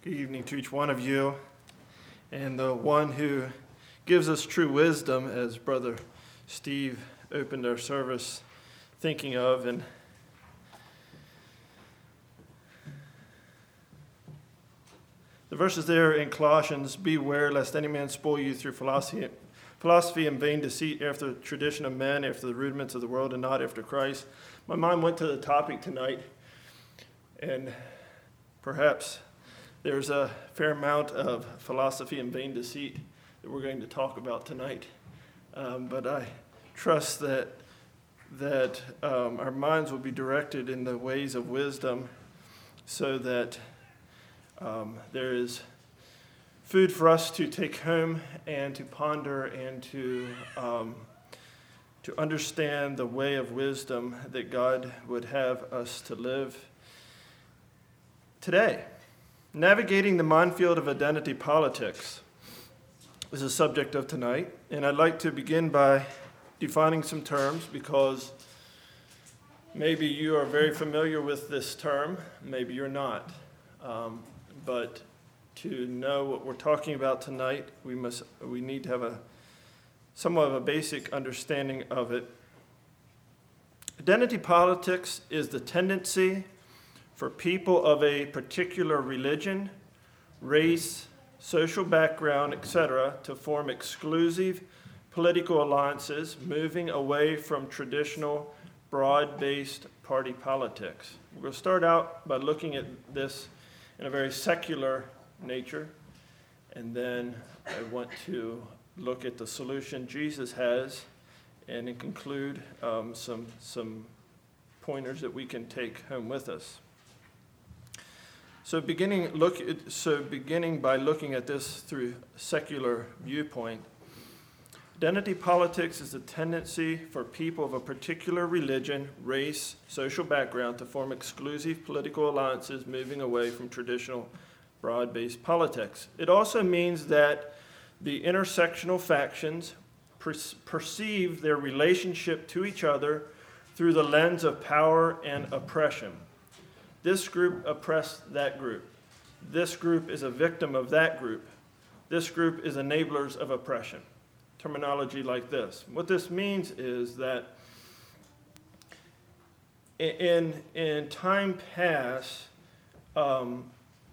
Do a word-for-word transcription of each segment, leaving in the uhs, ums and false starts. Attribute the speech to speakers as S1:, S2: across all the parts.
S1: Good evening to each one of you, and the one who gives us true wisdom, as Brother Steve opened our service thinking of. And the verses there in Colossians, beware lest any man spoil you through philosophy, philosophy and vain deceit, after the tradition of men, after the rudiments of the world, and not after Christ. My mind went to the topic tonight, and perhaps there's a fair amount of philosophy and vain deceit that we're going to talk about tonight. Um, but I trust that that um, our minds will be directed in the ways of wisdom so that um, there is food for us to take home and to ponder and to um, to understand the way of wisdom that God would have us to live today. Navigating the minefield of identity politics is the subject of tonight, and I'd like to begin by defining some terms, because maybe you are very familiar with this term, maybe you're not. Um, but to know what we're talking about tonight, we must we need to have a somewhat of a basic understanding of it. Identity politics is the tendency for people of a particular religion, race, social background, et cetera, to form exclusive political alliances, moving away from traditional broad-based party politics. We'll start out by looking at this in a very secular nature, and then I want to look at the solution Jesus has, and then conclude um, some some pointers that we can take home with us. So beginning look at, so beginning by looking at this through a secular viewpoint, identity politics is a tendency for people of a particular religion, race, social background to form exclusive political alliances, moving away from traditional broad-based politics. It also means that the intersectional factions per- perceive their relationship to each other through the lens of power and oppression. This group oppressed that group. This group is a victim of that group. This group is enablers of oppression. Terminology like this. What this means is that in, in time past, um,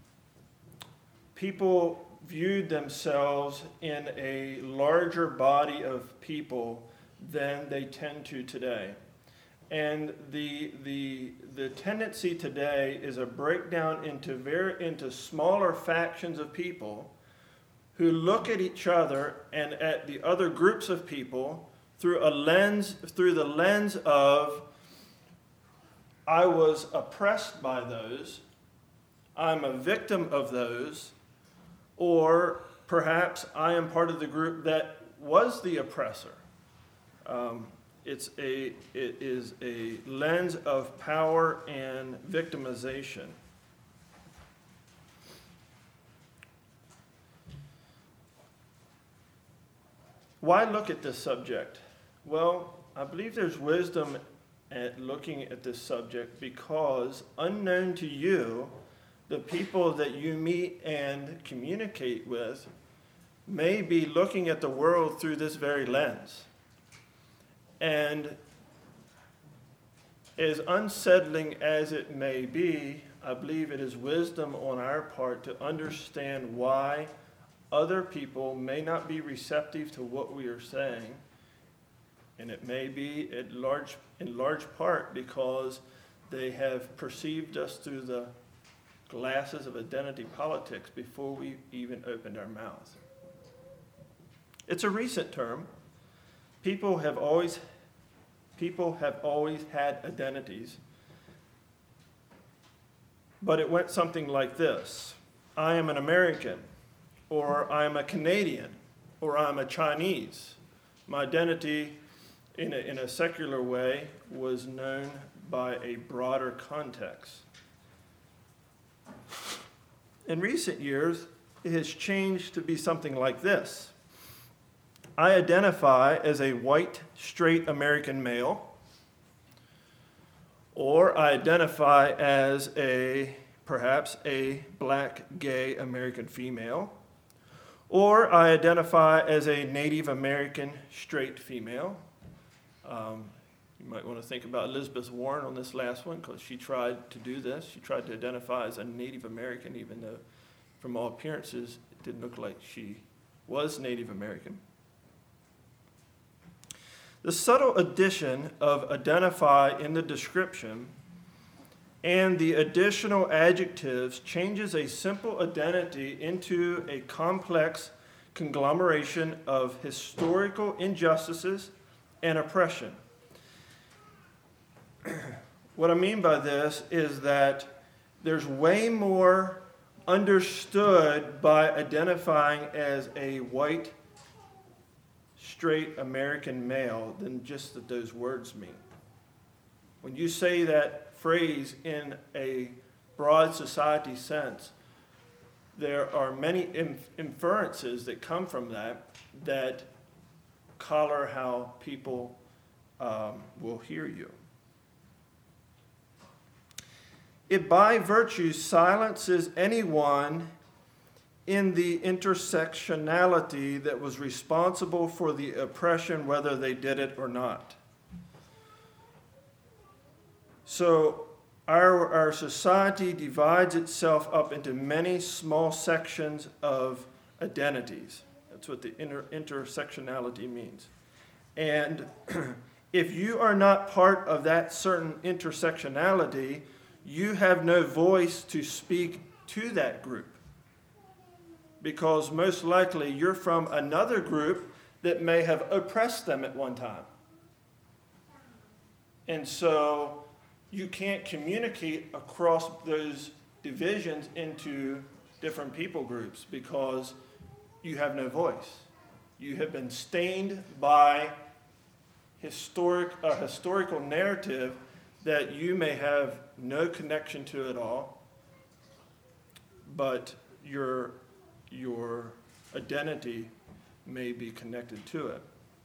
S1: people viewed themselves in a larger body of people than they tend to today. And the the the tendency today is a breakdown into very into smaller factions of people who look at each other and at the other groups of people through a lens through the lens of, I was oppressed by those, I'm a victim of those, or perhaps I am part of the group that was the oppressor. Um, It's a, it is a lens of power and victimization. Why look at this subject? Well, I believe there's wisdom at looking at this subject because unknown to you, the people that you meet and communicate with may be looking at the world through this very lens. And as unsettling as it may be, I believe it is wisdom on our part to understand why other people may not be receptive to what we are saying. And it may be at large, in large part because they have perceived us through the glasses of identity politics before we even opened our mouth. It's a recent term. People have always, people have always had identities, but it went something like this: I am an American, or I am a Canadian, or I am a Chinese. My identity, in a, in a secular way, was known by a broader context. In recent years, it has changed to be something like this: I identify as a white, straight American male, or I identify as a perhaps a black, gay American female, or I identify as a Native American straight female. Um, you might want to think about Elizabeth Warren on this last one, because she tried to do this. She tried to identify as a Native American, even though from all appearances it didn't look like she was Native American. The subtle addition of identify in the description and the additional adjectives changes a simple identity into a complex conglomeration of historical injustices and oppression. What I mean by this is that there's way more understood by identifying as a white, straight American male than just that those words mean. When you say that phrase in a broad society sense, there are many inf- inferences that come from that that color how people um, will hear you. It by virtue silences anyone in the intersectionality that was responsible for the oppression, whether they did it or not. So our, our society divides itself up into many small sections of identities. That's what the inter, intersectionality means. And if you are not part of that certain intersectionality, you have no voice to speak to that group, because most likely you're from another group that may have oppressed them at one time. And so you can't communicate across those divisions into different people groups because you have no voice. You have been stained by historic, a historical narrative that you may have no connection to at all, but your, your identity may be connected to it.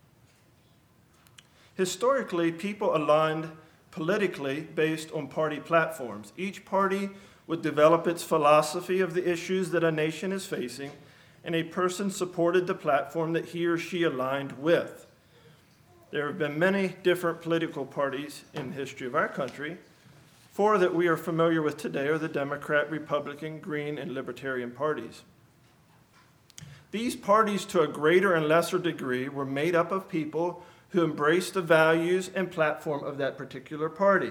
S1: Historically, people aligned politically based on party platforms. Each party would develop its philosophy of the issues that a nation is facing, and a person supported the platform that he or she aligned with. There have been many different political parties in the history of our country. Four that we are familiar with today are the Democrat, Republican, Green, and Libertarian parties. These parties, to a greater and lesser degree, were made up of people who embraced the values and platform of that particular party.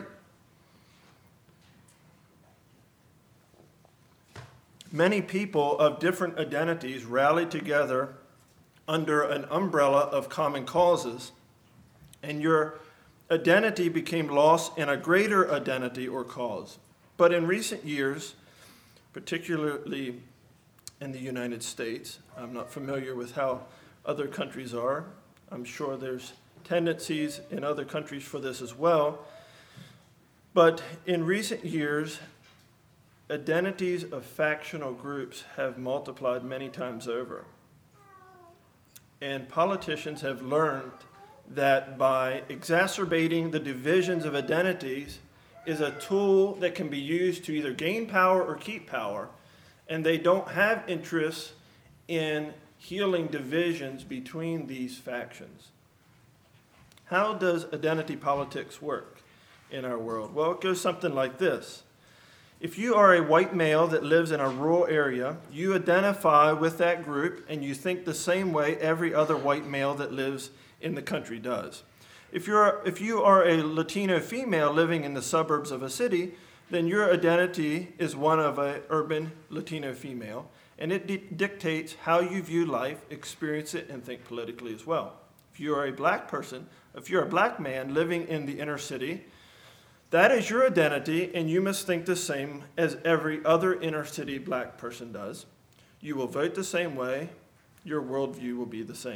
S1: Many people of different identities rallied together under an umbrella of common causes, and your identity became lost in a greater identity or cause. But in recent years, particularly in the United States, I'm not familiar with how other countries are. I'm sure there's tendencies in other countries for this as well. But in recent years, identities of factional groups have multiplied many times over. And politicians have learned that by exacerbating the divisions of identities is a tool that can be used to either gain power or keep power, and they don't have interest in healing divisions between these factions. How does identity politics work in our world? Well, it goes something like this. If you are a white male that lives in a rural area, you identify with that group and you think the same way every other white male that lives in the country does. If you're if you are a Latino female living in the suburbs of a city, then your identity is one of an urban Latino female, and it di- dictates how you view life, experience it, and think politically as well. If you are a black person, if you're a black man living in the inner city, that is your identity, and you must think the same as every other inner city black person does. You will vote the same way. Your worldview will be the same.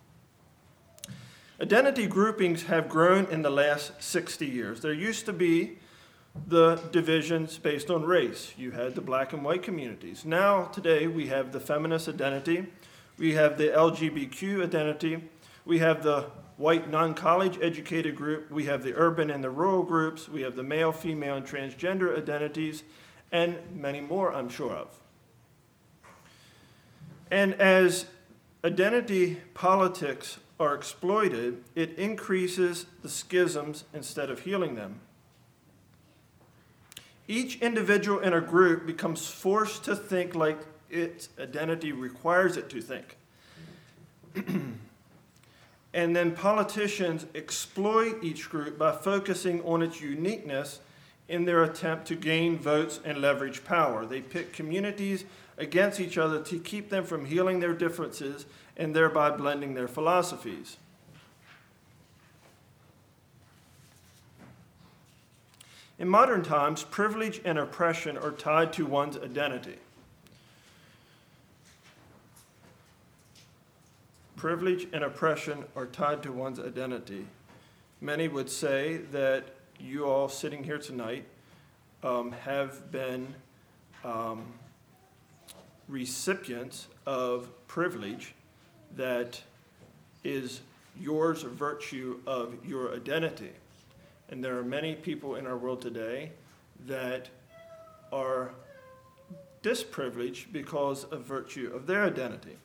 S1: Identity groupings have grown in the last sixty years. There used to be the divisions based on race. You had the black and white communities. Now, today, we have the feminist identity. We have the L G B T Q identity. We have the white non-college educated group. We have the urban and the rural groups. We have the male, female, and transgender identities. and many more, I'm sure of. And as identity politics are exploited, it increases the schisms instead of healing them. Each individual in a group becomes forced to think like its identity requires it to think. And then politicians exploit each group by focusing on its uniqueness in their attempt to gain votes and leverage power. They pit communities against each other to keep them from healing their differences and thereby blending their philosophies. In modern times, privilege and oppression are tied to one's identity. Privilege and oppression are tied to one's identity. Many would say that you all sitting here tonight um, have been um, recipients of privilege that is yours, a virtue of your identity. And there are many people in our world today that are disprivileged because of virtue of their identity.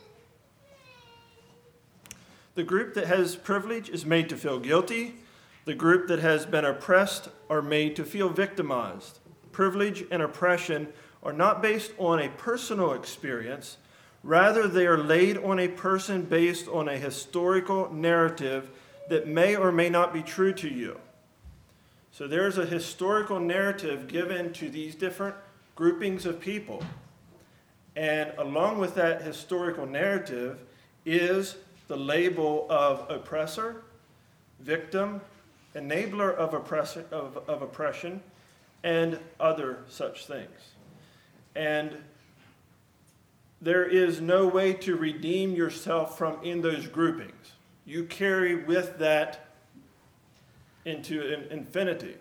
S1: The group that has privilege is made to feel guilty. The group that has been oppressed are made to feel victimized. Privilege and oppression are not based on a personal experience. Rather, they are laid on a person based on a historical narrative that may or may not be true to you. So there's a historical narrative given to these different groupings of people. And along with that historical narrative is the label of oppressor, victim, enabler of oppression, of, of oppression, and other such things. And there is no way to redeem yourself from in those groupings. You carry with that into infinity.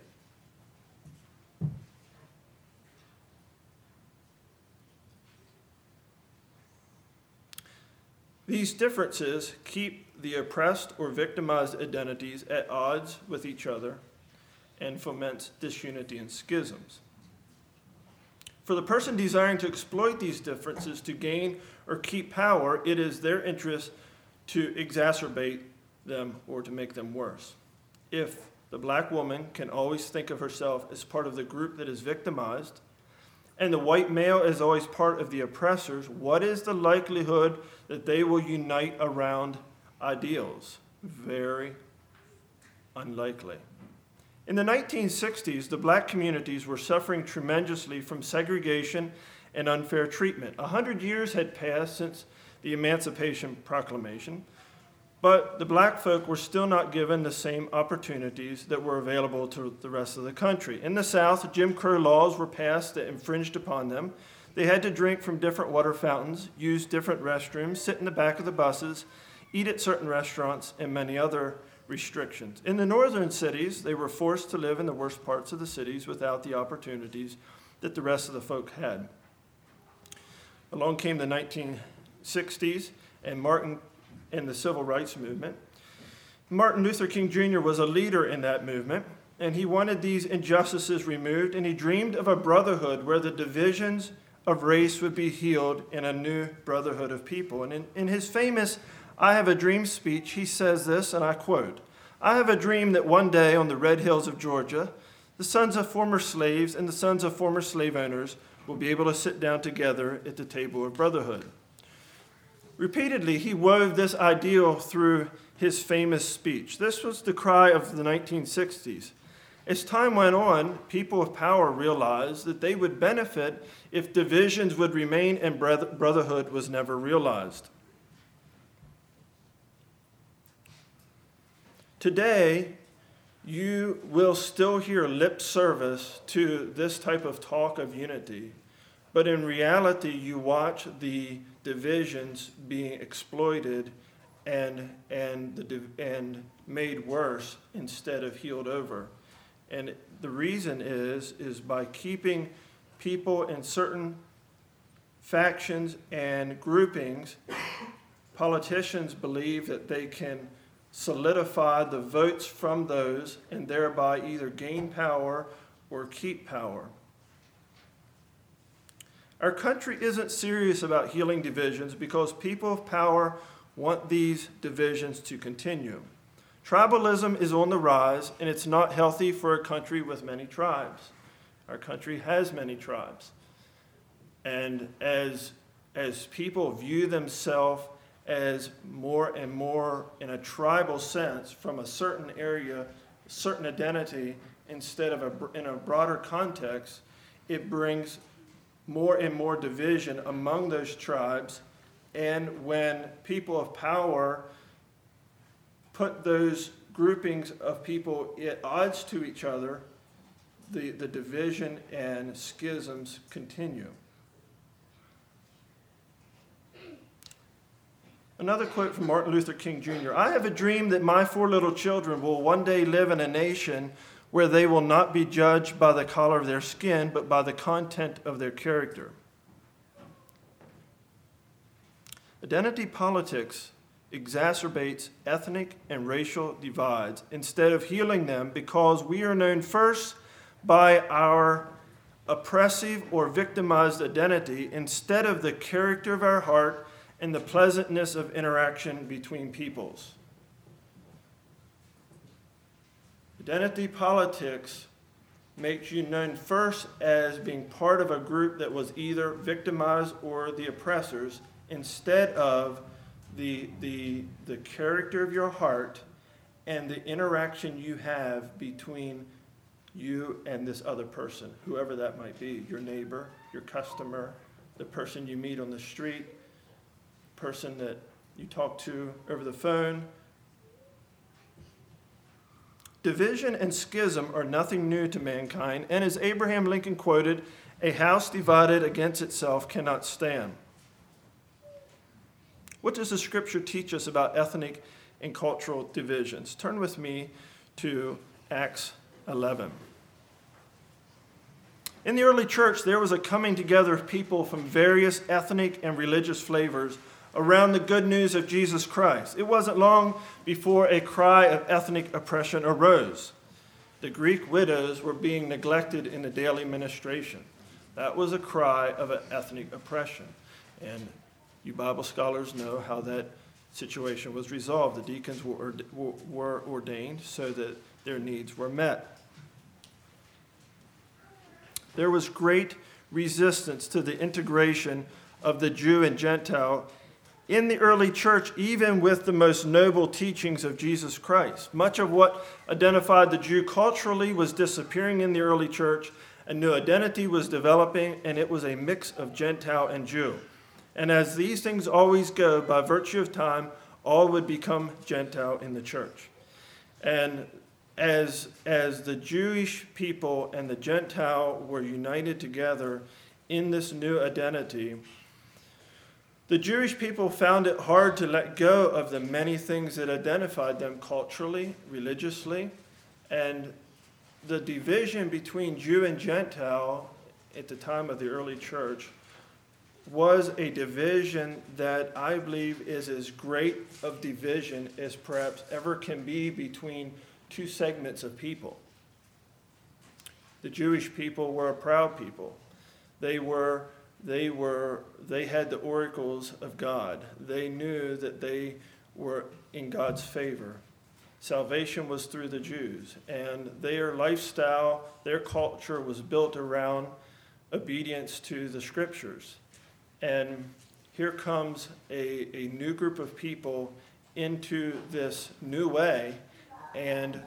S1: These differences keep the oppressed or victimized identities at odds with each other and foments disunity and schisms. For the person desiring to exploit these differences to gain or keep power, it is their interest to exacerbate them or to make them worse. If the black woman can always think of herself as part of the group that is victimized, and the white male is always part of the oppressors, what is the likelihood that they will unite around ideals? Very unlikely. In the nineteen sixties, the black communities were suffering tremendously from segregation and unfair treatment. A hundred years had passed since the Emancipation Proclamation, but the black folk were still not given the same opportunities that were available to the rest of the country. In the South, Jim Crow laws were passed that infringed upon them. They had to drink from different water fountains, use different restrooms, sit in the back of the buses, eat at certain restaurants, and many other restrictions. In the northern cities, they were forced to live in the worst parts of the cities without the opportunities that the rest of the folk had. Along came the nineteen sixties, and Martin in the civil rights movement. Martin Luther King Junior was a leader in that movement, and he wanted these injustices removed, and he dreamed of a brotherhood where the divisions of race would be healed in a new brotherhood of people. And in, in his famous I Have a Dream speech, he says this, and I quote, "I have a dream that one day on the red hills of Georgia, the sons of former slaves and the sons of former slave owners will be able to sit down together at the table of brotherhood." Repeatedly, he wove this ideal through his famous speech. This was the cry of the nineteen sixties. As time went on, people of power realized that they would benefit if divisions would remain and brotherhood was never realized. Today, you will still hear lip service to this type of talk of unity, but in reality, you watch the divisions being exploited and and the and made worse instead of healed over. And the reason is is by keeping people in certain factions and groupings, politicians believe that they can solidify the votes from those and thereby either gain power or keep power. Our country isn't serious about healing divisions because people of power want these divisions to continue. Tribalism is on the rise, and it's not healthy for a country with many tribes. Our country has many tribes. And as, as people view themselves as more and more in a tribal sense from a certain area, certain identity, instead of a, in a broader context, it brings more and more division among those tribes. And when people of power put those groupings of people at odds to each other, the, the division and schisms continue. Another quote from Martin Luther King Junior I have a dream that my four little children will one day live in a nation where they will not be judged by the color of their skin, but by the content of their character. Identity politics exacerbates ethnic and racial divides instead of healing them, because we are known first by our oppressive or victimized identity instead of the character of our heart and the pleasantness of interaction between peoples. Identity politics makes you known first as being part of a group that was either victimized or the oppressors, instead of the, the, the character of your heart and the interaction you have between you and this other person, whoever that might be, your neighbor, your customer, the person you meet on the street, person that you talk to over the phone. Division and schism are nothing new to mankind, and as Abraham Lincoln quoted, a house divided against itself cannot stand. What does the scripture teach us about ethnic and cultural divisions? Turn with me to Acts eleven. In the early church, there was a coming together of people from various ethnic and religious flavors around the good news of Jesus Christ. It wasn't long before a cry of ethnic oppression arose. The Greek widows were being neglected in the daily ministration. That was a cry of an ethnic oppression. And you Bible scholars know how that situation was resolved. The deacons were, were ordained so that their needs were met. There was great resistance to the integration of the Jew and Gentile in the early church, even with the most noble teachings of Jesus Christ. Much of what identified the Jew culturally was disappearing in the early church. A new identity was developing, and it was a mix of Gentile and Jew. And as these things always go, by virtue of time, all would become Gentile in the church. And as, as the Jewish people and the Gentile were united together in this new identity, the Jewish people found it hard to let go of the many things that identified them culturally, religiously, and the division between Jew and Gentile at the time of the early church was a division that I believe is as great of division as perhaps ever can be between two segments of people. The Jewish people were a proud people. They were They were, they had the oracles of God. They knew that they were in God's favor. Salvation was through the Jews, and their lifestyle, their culture was built around obedience to the scriptures. And here comes a, a new group of people into this new way, and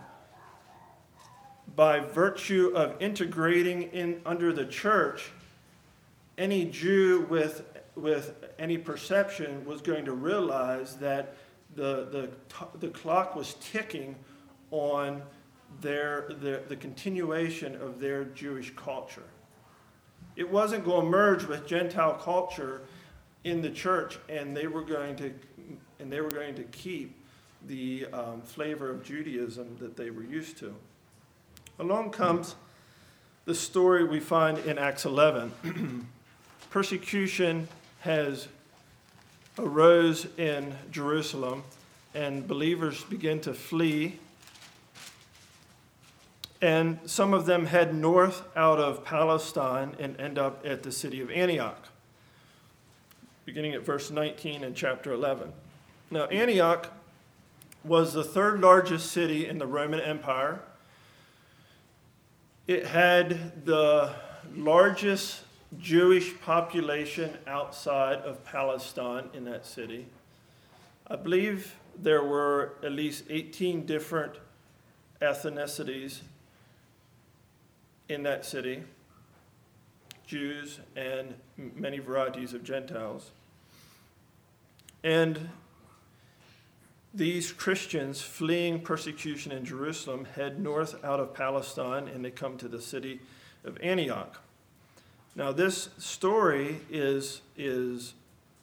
S1: by virtue of integrating in under the church, any Jew with with any perception was going to realize that the the the clock was ticking on their, their the continuation of their Jewish culture. It wasn't going to merge with Gentile culture in the church, and they were going to and they were going to keep the um, flavor of Judaism that they were used to. Along comes the story we find in Acts eleven. Persecution has arose in Jerusalem, and believers begin to flee. And some of them head north out of Palestine and end up at the city of Antioch, beginning at verse nineteen in chapter eleven. Now, Antioch was the third largest city in the Roman Empire. It had the largest Jewish population outside of Palestine in that city. I believe there were at least eighteen different ethnicities in that city, Jews and many varieties of Gentiles. And these Christians fleeing persecution in Jerusalem head north out of Palestine, and they come to the city of Antioch. Now, this story is, is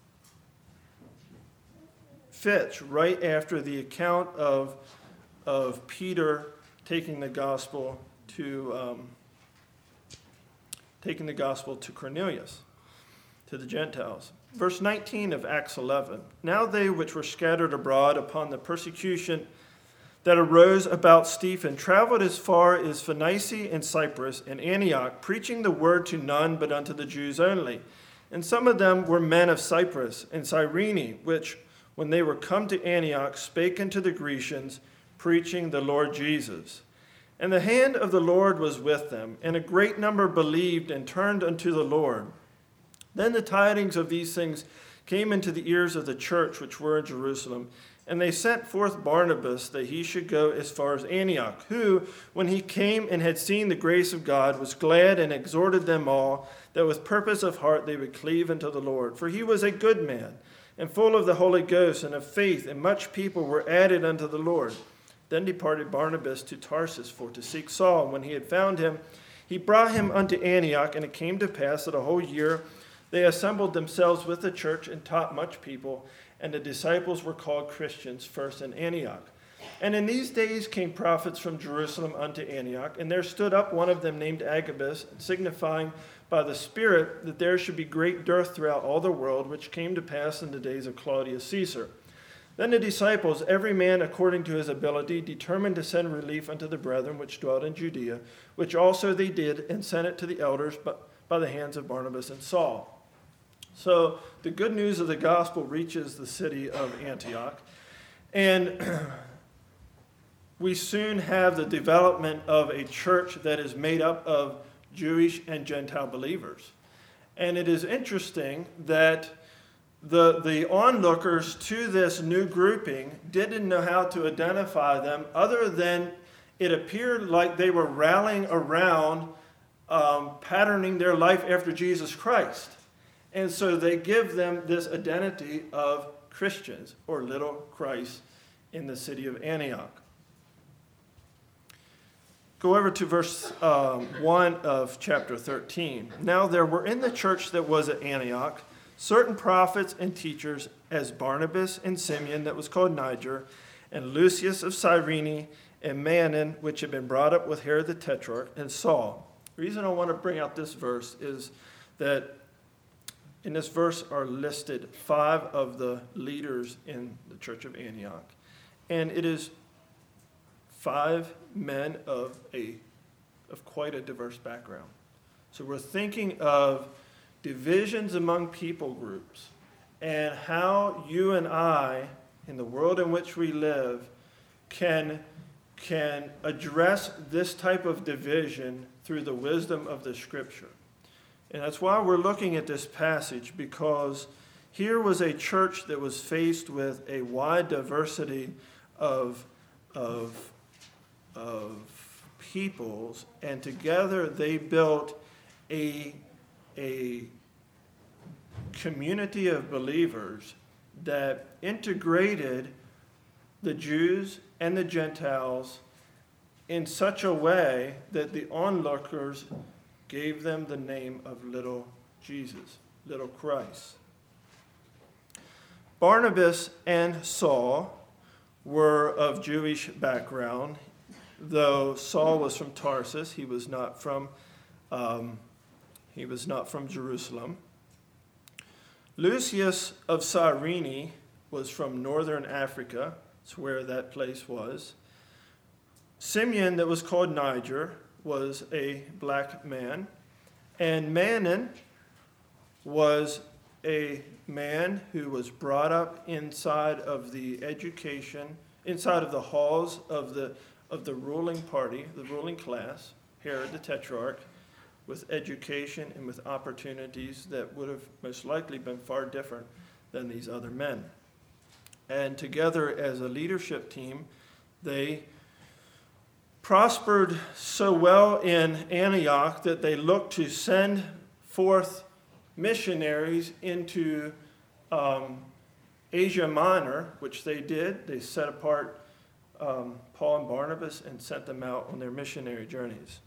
S1: fits right after the account of, of Peter taking the gospel to um, taking the gospel to Cornelius, to the Gentiles. Verse nineteen of Acts eleven. Now they which were scattered abroad upon the persecution that arose about Stephen traveled as far as Phoenicia and Cyprus and Antioch, preaching the word to none but unto the Jews only. And some of them were men of Cyprus and Cyrene, which, when they were come to Antioch, spake unto the Grecians, preaching the Lord Jesus. And the hand of the Lord was with them, and a great number believed and turned unto the Lord. Then the tidings of these things came into the ears of the church which were in Jerusalem, and they sent forth Barnabas that he should go as far as Antioch, who, when he came and had seen the grace of God, was glad and exhorted them all, that with purpose of heart they would cleave unto the Lord. For he was a good man, and full of the Holy Ghost and of faith, and much people were added unto the Lord. Then departed Barnabas to Tarsus for to seek Saul. And when he had found him, he brought him unto Antioch. And it came to pass that a whole year they assembled themselves with the church and taught much people. And the disciples were called Christians first in Antioch. And in these days came prophets from Jerusalem unto Antioch. And there stood up one of them named Agabus, signifying by the Spirit that there should be great dearth throughout all the world, which came to pass in the days of Claudius Caesar. Then the disciples, every man according to his ability, determined to send relief unto the brethren which dwelt in Judea, which also they did, and sent it to the elders by the hands of Barnabas and Saul. So the good news of the gospel reaches the city of Antioch, and we soon have the development of a church that is made up of Jewish and Gentile believers. And it is interesting that The, the onlookers to this new grouping didn't know how to identify them, other than it appeared like they were rallying around um, patterning their life after Jesus Christ. And so they give them this identity of Christians, or little Christ, in the city of Antioch. Go over to verse um, one of chapter thirteen. Now there were in the church that was at Antioch certain prophets and teachers, as Barnabas and Simeon, that was called Niger, and Lucius of Cyrene, and Manon, which had been brought up with Herod the Tetrarch, and Saul. The reason I want to bring out this verse is that in this verse are listed five of the leaders in the church of Antioch. And it is five men of a of quite a diverse background. So we're thinking of divisions among people groups, and how you and I, in the world in which we live, can, can address this type of division through the wisdom of the Scripture. And that's why we're looking at this passage, because here was a church that was faced with a wide diversity of, of, of peoples, and together they built a a community of believers that integrated the Jews and the Gentiles in such a way that the onlookers gave them the name of little Jesus, little Christ. Barnabas and Saul were of Jewish background, though Saul was from Tarsus. He was not from um, He was not from Jerusalem. Lucius of Cyrene was from northern Africa. That's where that place was. Simeon, that was called Niger, was a black man, and Manon was a man who was brought up inside of the education, inside of the halls of the of the ruling party, the ruling class, Herod the Tetrarch, with education and with opportunities that would have most likely been far different than these other men. And together as a leadership team, they prospered so well in Antioch that they looked to send forth missionaries into um, Asia Minor, which they did. They set apart um, Paul and Barnabas and sent them out on their missionary journeys.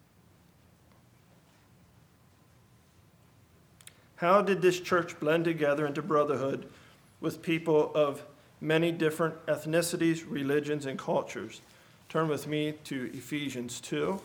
S1: How did this church blend together into brotherhood with people of many different ethnicities, religions, and cultures? Turn with me to Ephesians two.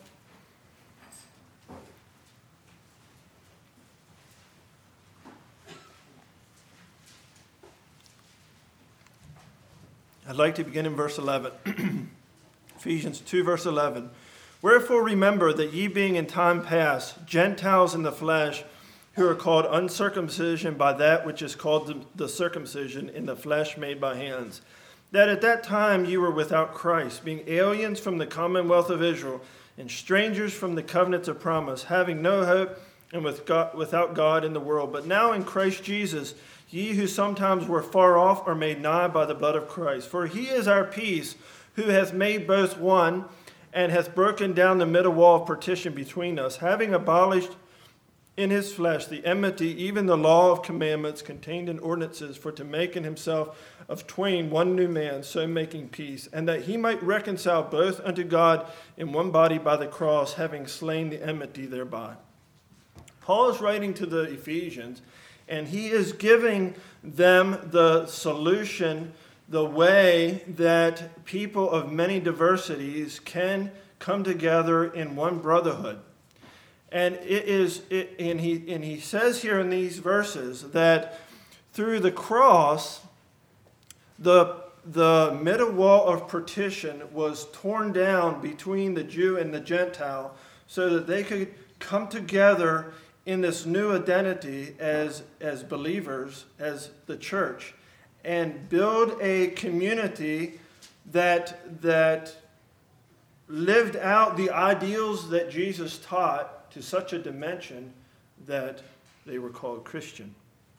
S1: I'd like to begin in verse eleven. Ephesians two, verse eleven. Wherefore remember that ye being in time past Gentiles in the flesh, who are called uncircumcision by that which is called the, the circumcision in the flesh made by hands, that at that time you were without Christ, being aliens from the commonwealth of Israel, and strangers from the covenants of promise, having no hope and with God, without God in the world. But now in Christ Jesus, ye who sometimes were far off are made nigh by the blood of Christ. For he is our peace, who hath made both one, and hath broken down the middle wall of partition between us, having abolished in his flesh the enmity, even the law of commandments contained in ordinances, for to make in himself of twain one new man, so making peace, and that he might reconcile both unto God in one body by the cross, having slain the enmity thereby. Paul is writing to the Ephesians, and he is giving them the solution, the way that people of many diversities can come together in one brotherhood. And it is, it, and he and he says here in these verses that through the cross, the the middle wall of partition was torn down between the Jew and the Gentile, so that they could come together in this new identity as as believers, as the church, and build a community that that lived out the ideals that Jesus taught to such a dimension that they were called Christian.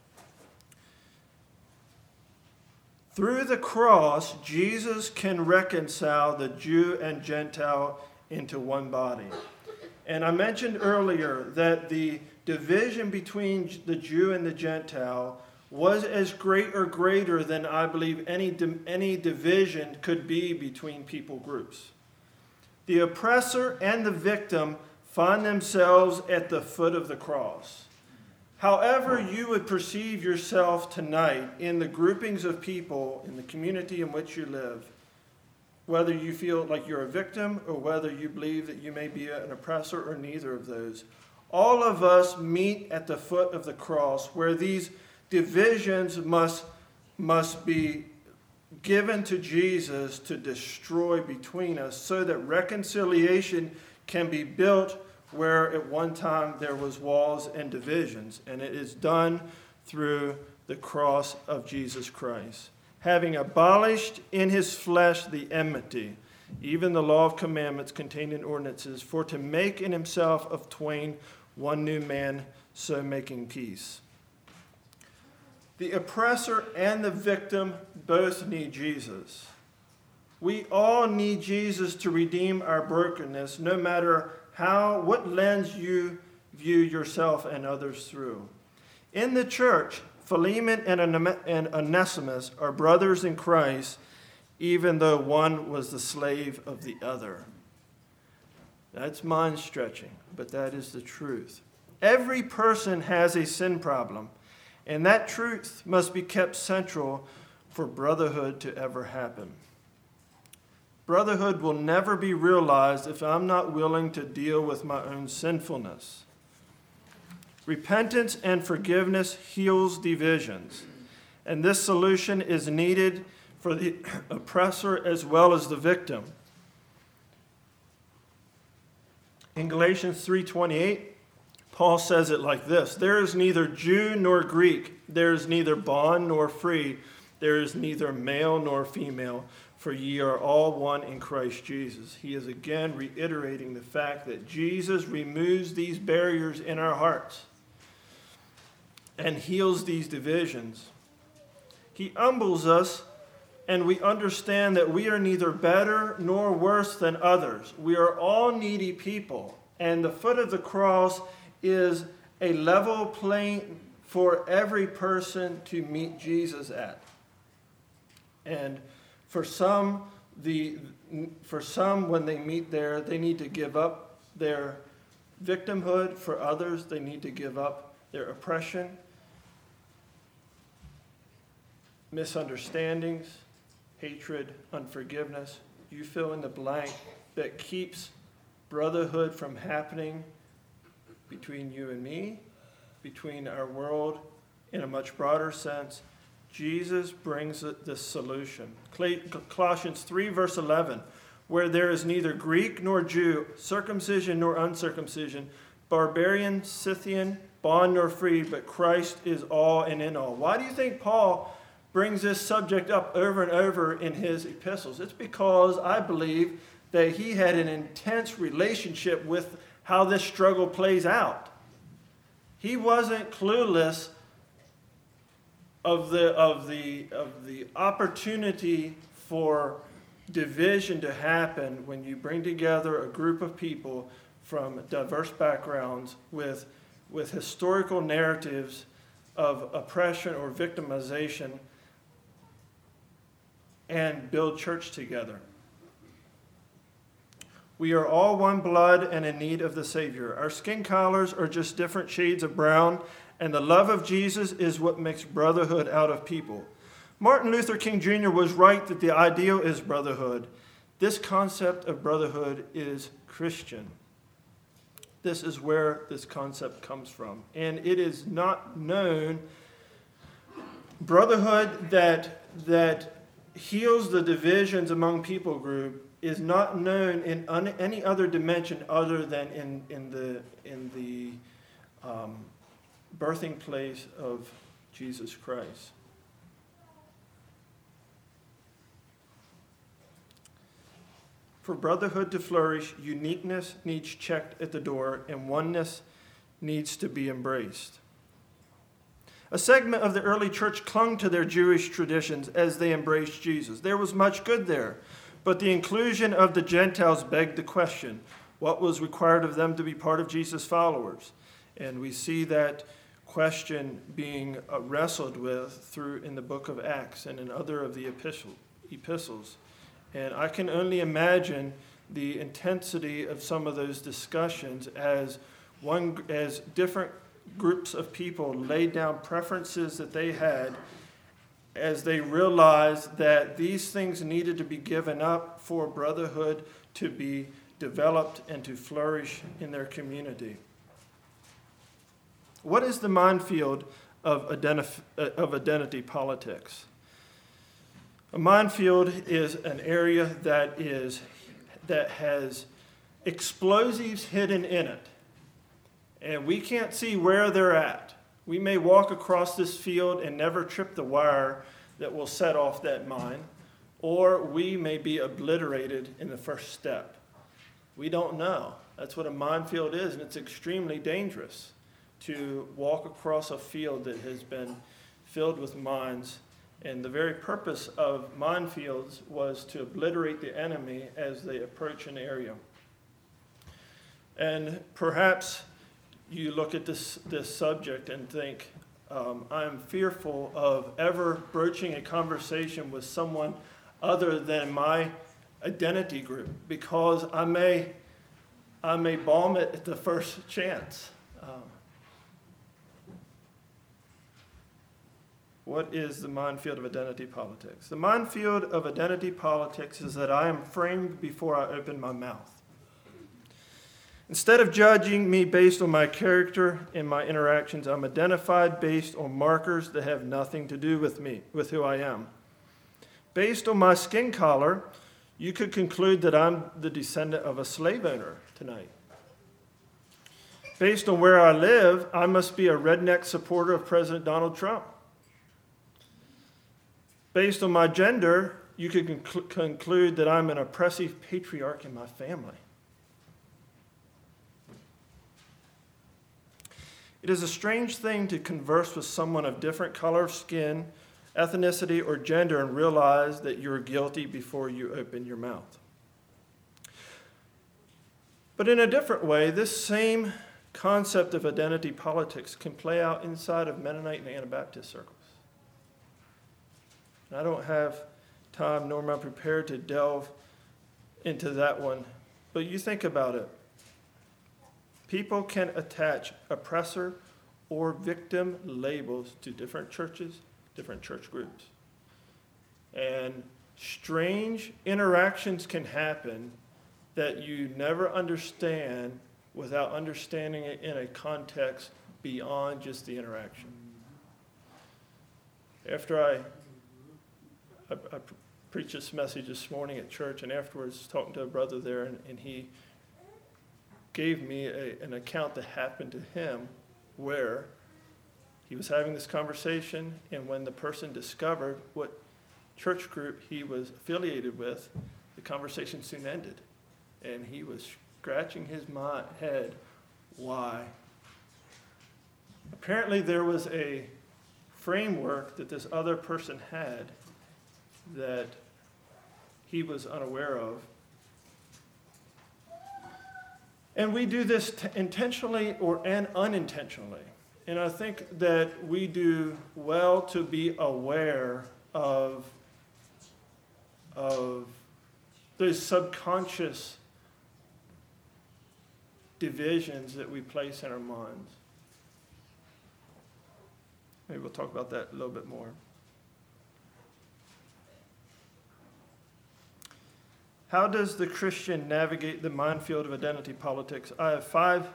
S1: Through the cross, Jesus can reconcile the Jew and Gentile into one body. And I mentioned earlier that the division between the Jew and the Gentile was as great or greater than I believe any, any division could be between people groups. The oppressor and the victim find themselves at the foot of the cross. However you would perceive yourself tonight in the groupings of people in the community in which you live, whether you feel like you're a victim or whether you believe that you may be an oppressor or neither of those, all of us meet at the foot of the cross where these divisions must, must be given to Jesus to destroy between us so that reconciliation can be built where at one time there was walls and divisions, and it is done through the cross of Jesus Christ. Having abolished in his flesh the enmity, even the law of commandments contained in ordinances, for to make in himself of twain one new man, so making peace. The oppressor and the victim both need Jesus. We all need Jesus to redeem our brokenness, no matter how, what lens you view yourself and others through. In the church, Philemon and Onesimus are brothers in Christ, even though one was the slave of the other. That's mind-stretching, but that is the truth. Every person has a sin problem, and that truth must be kept central for brotherhood to ever happen. Brotherhood will never be realized if I'm not willing to deal with my own sinfulness. Repentance and forgiveness heals divisions, and this solution is needed for the oppressor as well as the victim. In Galatians three twenty-eight, Paul says it like this: there is neither Jew nor Greek, there is neither bond nor free, there is neither male nor female, for ye are all one in Christ Jesus. He is again reiterating the fact that Jesus removes these barriers in our hearts and heals these divisions. He humbles us, and we understand that we are neither better nor worse than others. We are all needy people, and the foot of the cross is a level plane for every person to meet Jesus at. And for some, the for some, when they meet there, they need to give up their victimhood. For others, they need to give up their oppression, misunderstandings, hatred, unforgiveness. You fill in the blank that keeps brotherhood from happening between you and me, between our world in a much broader sense. Jesus brings this solution. Colossians three, verse eleven, where there is neither Greek nor Jew, circumcision nor uncircumcision, barbarian, Scythian, bond nor free, but Christ is all and in all. Why do you think Paul brings this subject up over and over in his epistles? It's because I believe that he had an intense relationship with how this struggle plays out. He wasn't clueless of the of the of the opportunity for division to happen when you bring together a group of people from diverse backgrounds with with historical narratives of oppression or victimization, and build church together. We are all one blood and in need of the Savior. Our skin colors are just different shades of brown, and the love of Jesus is what makes brotherhood out of people. Martin Luther King Junior was right that the ideal is brotherhood. This concept of brotherhood is Christian. This is where this concept comes from. And it is not known, brotherhood that, that heals the divisions among people group is not known in un, any other dimension other than in, in the, in the um, birthing place of Jesus Christ. For brotherhood to flourish, uniqueness needs checked at the door, and oneness needs to be embraced. A segment of the early church clung to their Jewish traditions as they embraced Jesus. There was much good there, but the inclusion of the Gentiles begged the question, what was required of them to be part of Jesus' followers? And we see that question being uh, wrestled with through in the book of Acts and in other of the epistle, epistles. And I can only imagine the intensity of some of those discussions as one as different groups of people laid down preferences that they had as they realized that these things needed to be given up for brotherhood to be developed and to flourish in their community. What is the minefield of identif- of identity politics? A minefield is an area that is that has explosives hidden in it, and we can't see where they're at. We may walk across this field and never trip the wire that will set off that mine, or we may be obliterated in the first step. We don't know. That's what a minefield is, and it's extremely dangerous to walk across a field that has been filled with mines. And the very purpose of minefields was to obliterate the enemy as they approach an area. And perhaps you look at this, this subject and think, um, I'm fearful of ever broaching a conversation with someone other than my identity group, because I may, I may bomb it at the first chance. Um, What is the minefield of identity politics? The minefield of identity politics is that I am framed before I open my mouth. Instead of judging me based on my character and my interactions, I'm identified based on markers that have nothing to do with me, with who I am. Based on my skin color, you could conclude that I'm the descendant of a slave owner tonight. based on where I live, I must be a redneck supporter of President Donald Trump. Based on my gender, you could conclu- conclude that I'm an oppressive patriarch in my family. It is a strange thing to converse with someone of different color of skin, ethnicity, or gender and realize that you're guilty before you open your mouth. But in a different way, this same concept of identity politics can play out inside of Mennonite and Anabaptist circles. And I don't have time, nor am I prepared to delve into that one, but you think about it. People can attach oppressor or victim labels to different churches, different church groups. And strange interactions can happen that you never understand without understanding it in a context beyond just the interaction. After I, I, I preached this message this morning at church, and afterwards talking to a brother there, and, and he gave me a, an account that happened to him where he was having this conversation, and when the person discovered what church group he was affiliated with, the conversation soon ended. And he was scratching his mind, head, why? Apparently there was a framework that this other person had that he was unaware of. And we do this t- intentionally or and unintentionally. And I think that we do well to be aware of, of those subconscious divisions that we place in our minds. Maybe we'll talk about that a little bit more. How does the Christian navigate the minefield of identity politics? I have five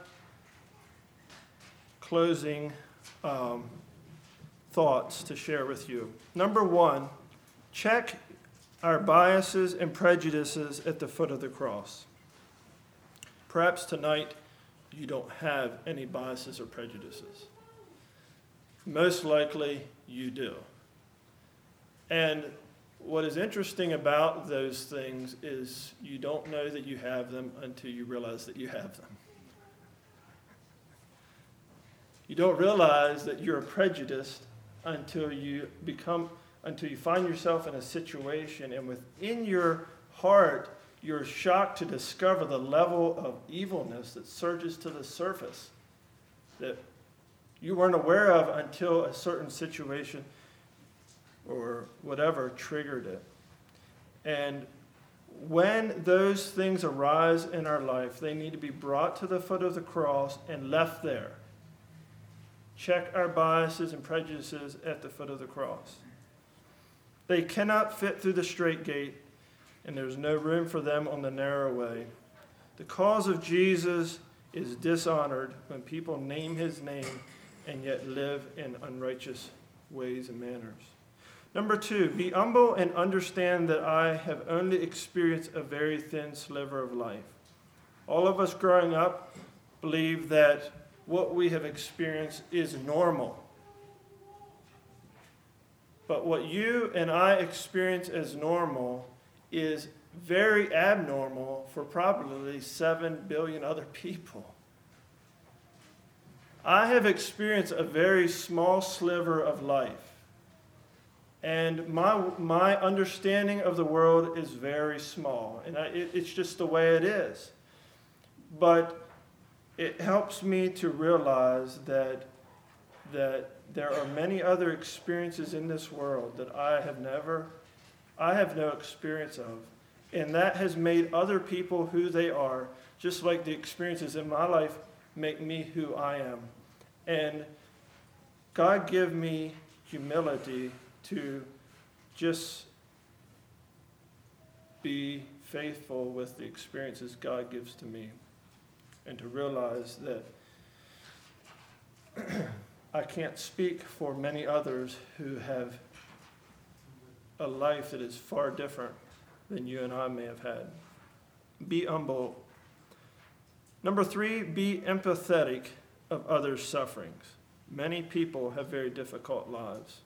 S1: closing um, thoughts to share with you. Number one, check our biases and prejudices at the foot of the cross. Perhaps tonight you don't have any biases or prejudices. Most likely you do. And what is interesting about those things is you don't know that you have them until you realize that you have them. You don't realize that you're prejudiced until you become, until you find yourself in a situation, and within your heart, you're shocked to discover the level of evilness that surges to the surface that you weren't aware of until a certain situation or whatever triggered it. And when those things arise in our life, they need to be brought to the foot of the cross and left there. Check our biases and prejudices at the foot of the cross. They cannot fit through the straight gate, and there's no room for them on the narrow way. The cause of Jesus is dishonored when people name his name and yet live in unrighteous ways and manners. Number two, be humble and understand that I have only experienced a very thin sliver of life. All of us growing up believe that what we have experienced is normal. But what you and I experience as normal is very abnormal for probably seven billion other people. I have experienced a very small sliver of life. And my my understanding of the world is very small. And I, it, it's just the way it is. But it helps me to realize that, that there are many other experiences in this world that I have never, I have no experience of. And that has made other people who they are, just like the experiences in my life make me who I am. And God give me humility to just be faithful with the experiences God gives to me, and to realize that I can't speak for many others who have a life that is far different than you and I may have had. Be humble Number three, be empathetic of others' sufferings. Many people have very difficult lives.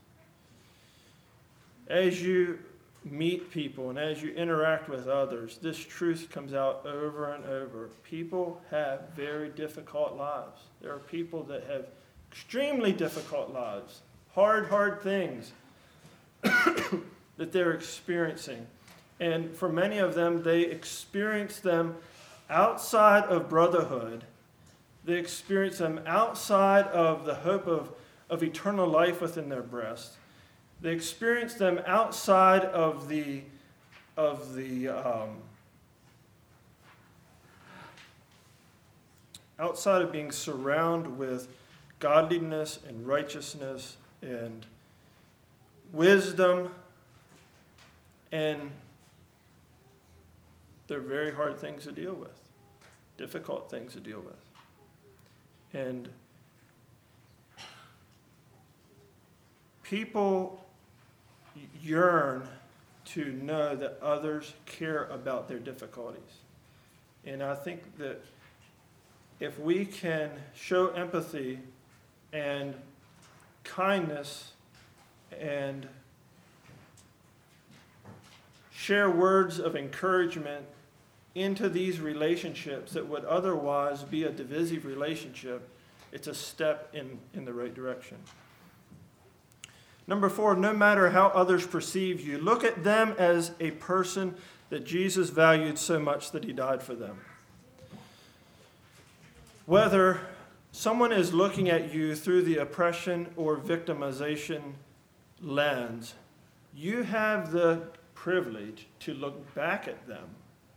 S1: As you meet people and as you interact with others, this truth comes out over and over. People have very difficult lives. There are people that have extremely difficult lives, hard, hard things that they're experiencing. And for many of them, they experience them outside of brotherhood. They experience them outside of the hope of, of eternal life within their breast. They experience them outside of the, of the um, outside of being surrounded with godliness and righteousness and wisdom, and they're very hard things to deal with, difficult things to deal with. And people yearn to know that others care about their difficulties. And I think that if we can show empathy and kindness and share words of encouragement into these relationships that would otherwise be a divisive relationship, it's a step in, in the right direction. Number four, no matter how others perceive you, look at them as a person that Jesus valued so much that he died for them. Whether someone is looking at you through the oppression or victimization lens, you have the privilege to look back at them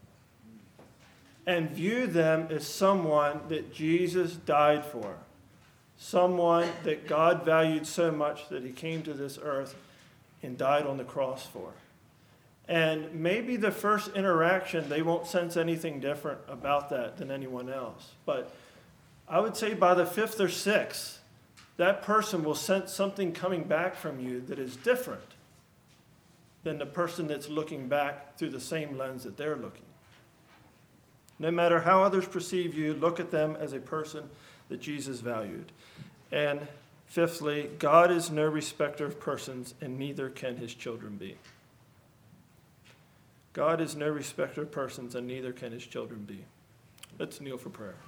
S1: and view them as someone that Jesus died for, someone that God valued so much that he came to this earth and died on the cross for. And maybe the first interaction, they won't sense anything different about that than anyone else. But I would say by the fifth or sixth, that person will sense something coming back from you that is different than the person that's looking back through the same lens that they're looking. No matter how others perceive you, look at them as a person that Jesus valued. And fifthly, God is no respecter of persons, and neither can his children be. God is no respecter of persons, and neither can his children be. Let's kneel for prayer.